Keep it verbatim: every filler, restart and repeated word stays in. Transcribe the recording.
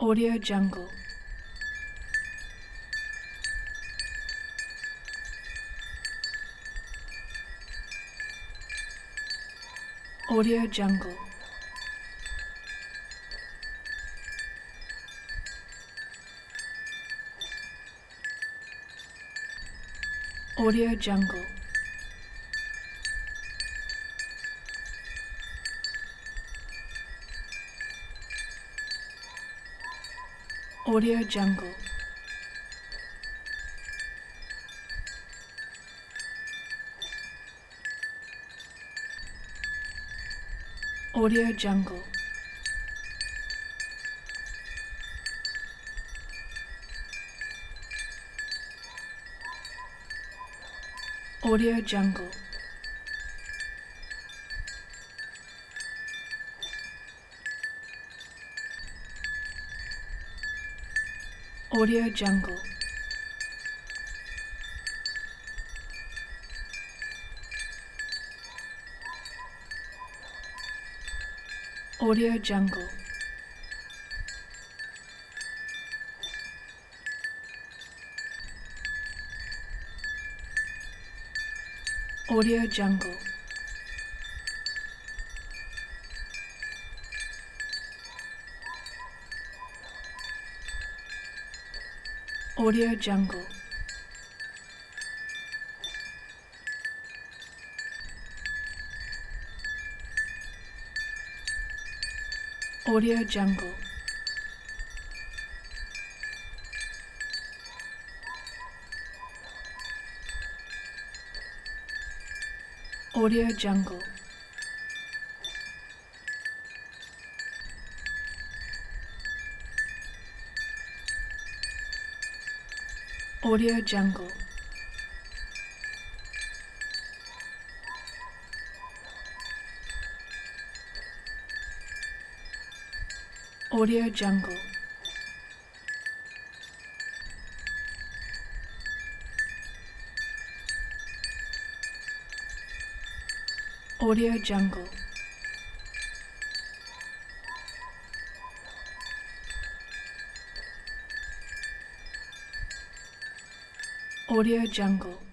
Audio Jungle. Audio Jungle. Audio Jungle. Audio Jungle. Audio Jungle. Audio Jungle. Audio Jungle. Audio Jungle. Audio Jungle. Audio Jungle. Audio Jungle. Audio Jungle. Audio Jungle. Audio Jungle. Audio Jungle. Audio Jungle.